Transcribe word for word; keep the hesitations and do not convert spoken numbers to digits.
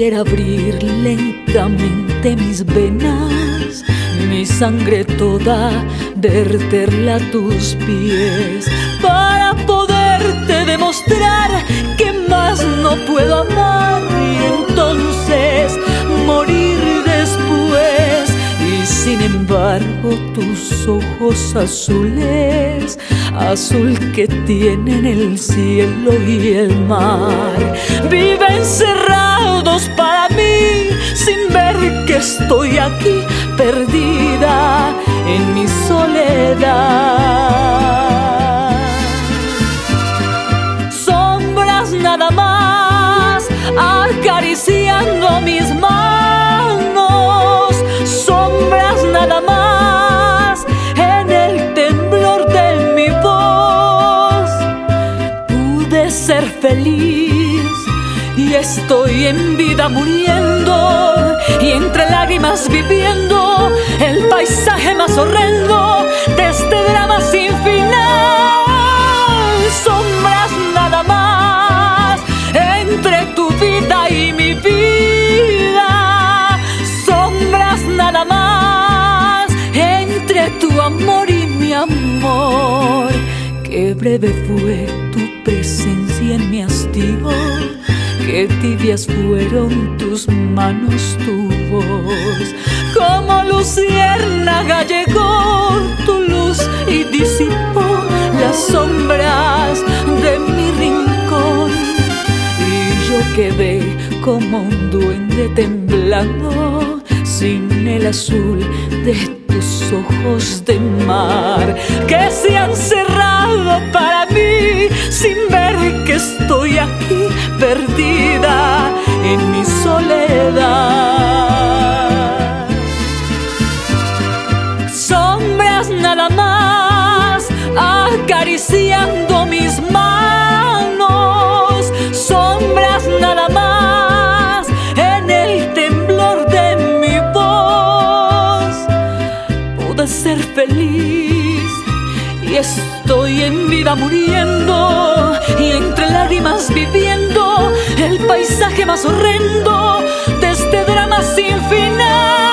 poder abrir lentamente mis venas, mi sangre toda verterla a tus pies, para poderte demostrar que más no puedo amar y entonces morir después. Y sin embargo tus ojos azules, azul que tienen el cielo y el mar, viven cerrados para mí sin ver que estoy aquí perdida en mi soledad. Sombras nada más acariciando mis manos, sombras nada más en el temblor de mi voz. Pude ser feliz y estoy en vida muriendo, y entre lágrimas viviendo el paisaje más horrendo de este drama sin final. Sombras nada más entre tu vida y mi vida, sombras nada más entre tu amor y mi amor. Qué breve fue tu presencia en mi hastío, qué tibias fueron tus manos, tu voz. Como luciérnaga llegó tu luz y disipó las sombras de mi rincón, y yo quedé como un duende temblando sin el azul de tus ojos de mar, que se han cerrado para mí sin ver que estoy aquí perdida en mi soledad. Sombras nada más acariciando mis manos, sombras nada más en el temblor de mi voz. Pude ser feliz y estoy en vida muriendo, y entre lágrimas viviendo el paisaje más horrendo de este drama sin final.